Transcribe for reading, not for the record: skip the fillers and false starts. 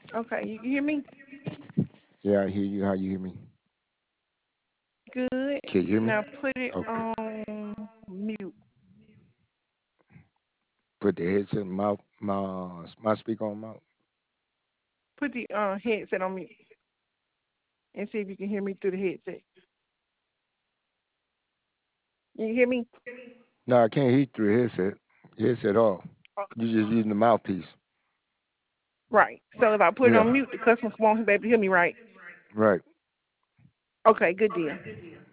Okay, you can hear me? Yeah, I hear you. How you hear me? Good. Can you hear me? Now put it Okay. on mute. Put the headset my speaker on mouth. Put the headset on mute and see if you can hear me through the headset. You hear me? No, I can't hear you through the headset. Headset off. You just using the mouthpiece. Right. So if I put it Yeah. on mute, the customer won't be able to hear me right. Right. Okay, good deal.